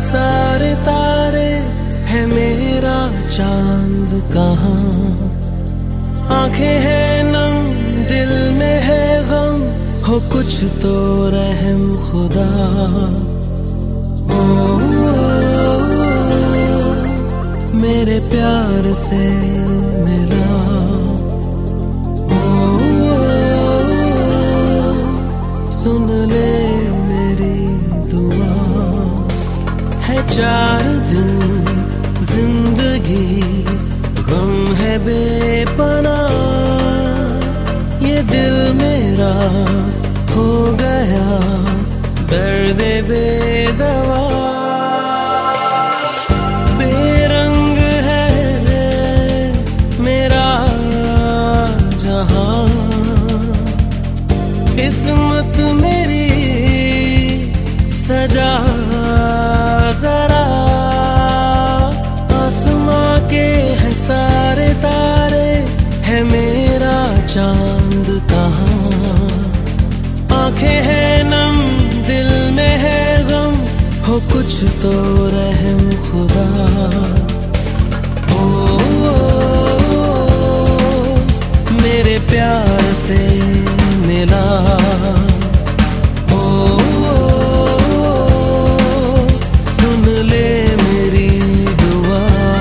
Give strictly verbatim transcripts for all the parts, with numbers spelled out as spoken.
सारे तारे, है मेरा चांद कहाँ। आंखें हैं नम, दिल में है गम, हो कुछ तो रहम खुदा। ओ, ओ, ओ मेरे प्यार से मिला। ओ, ओ, ओ सुन ले मेरी दुआ। है चार दिन जिंदगी, गम है बेपनाह। ये दिल मेरा हो गया दर्द बेदवा। बेरंग है मेरा जहां, किस्मत मेरी सजा जरा। आसमां के है सारे तारे, है मेरा चांद कहाँ। आंखें हैं नम, दिल में है गम, हो कुछ तो रहम खुदा। ओ, ओ, ओ मेरे प्यार से मिला। ओ, ओ, ओ सुन ले मेरी दुआ।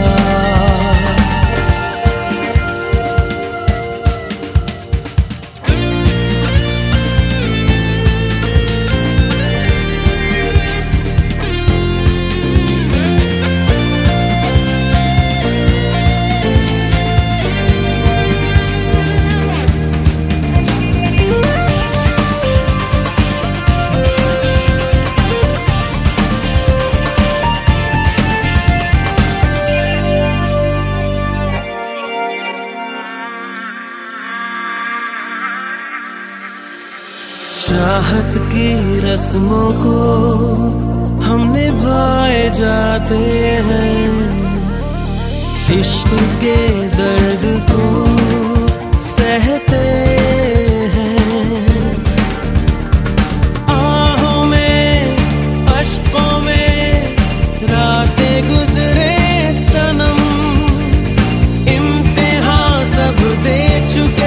चाहत की रस्मों को हम निभाए जाते हैं, इश्क के दर्द को सहते हैं। आहों में अश्कों में रातें गुजरे सनम, इम्तिहान सब दे चुके,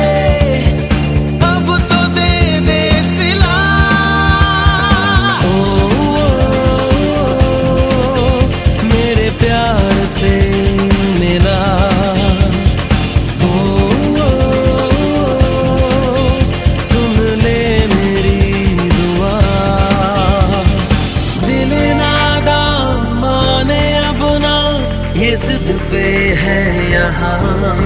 जिद पे है यहाँ।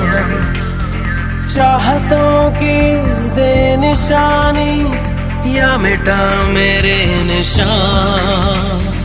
चाहतों की दे निशानी, या मिटा मेरे निशान।